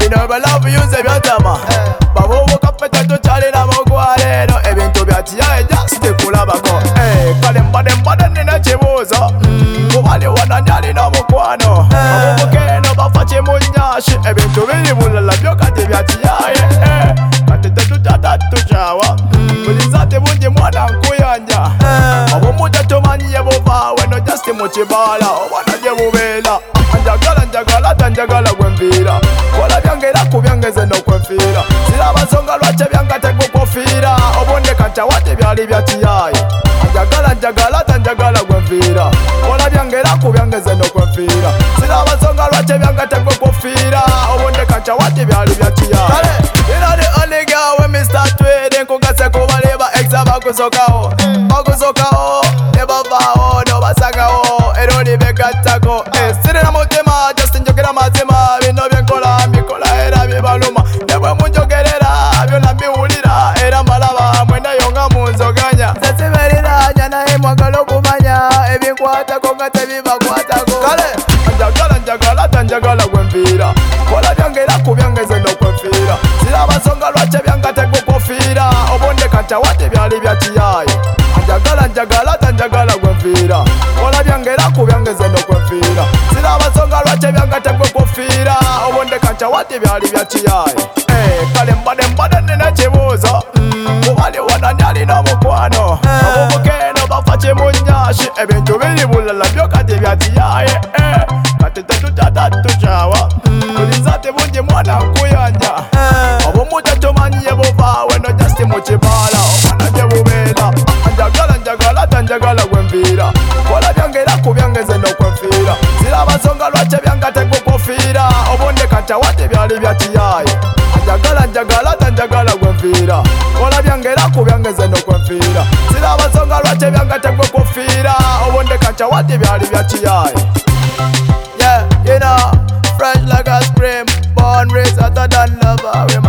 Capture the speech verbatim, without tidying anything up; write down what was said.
bino balavu yuze byatama babubuka ffe tukyalina mugwaleero ebintu byatiyaye just kulabako kale mbade mbade nina kibuuzo kubali wanani alina omukwano babubuka eno bafa kimunyashi ebintu biri bulala byo kati byatiyaye kati tetutata tukyawa bulizaati bungi mwana nkuyanja obumu tetumanyiye buvaawe no just mukibaala obwana gye bubeera njagala njagala tanjagala gwenviira kola byange era ku byange nze nokwenfiira siraba nsonga lwaki ebyange tegukufiira obondeka nkyawate byali byakiyaaye njagala njagala tanjagala gwenviira kola byange era ku byange nze nokwenfiira siraba nsonga lwaki ebyange tegukufiira obondeka nkyawate byali byakiyaaye era the only girl when me start trading kugase kubaleba exa bakusokawo bakusokawo ne bavaawo nobasangawo era olibegattako sirina mutima just njogera mazima bino byenkola mbikola era bibaluma ne bwe munjogerera byonna mbiwulira era malaba mwenayo nga munzoganya sesiberiranya naye mwagala okumanya ebinkwatako nga tebibakwatako kale njagala njagala tanjagala gwenviira kola byange era ku byange nze nokwenfiira siraba nsonga lwaki ebyange tegukufiira obondeka nkyawate byali byakiyaaye njagala njagala tanjagala gwenviira kola byange era ku byange nze nokwenfiira siraba nsonga lwaki ebyange tegukufiira obondeka nkyawate byali byakiyaaye kale mbade mbade nina kibuuzo kubali wanani alina omukwano abubuka eno bafa kimunyashi ebintu biri bulala byo kati byakiyaaye kati tetutata tukyawa bulizaati bungi mwana nkuyanja obumu tetumanyiye buvaawe no just mukibaala obwana gye bubeera njagala njagala tanjagala gwenviira kola byange era ku byange nze nokwenfiira siraba nsonga lwaki ebyange tegukufiira obondeka nkyawate byali byakiyaaye njagala njagala tanjagala gwenviira kola byange era ku byange nze nokwenfiira siraba nsonga lwaki ebyange tegukufiira obondeka nkyawate byali byakiyaaye. Yeah, you know, fresh like a scream, born raised hotter than lava.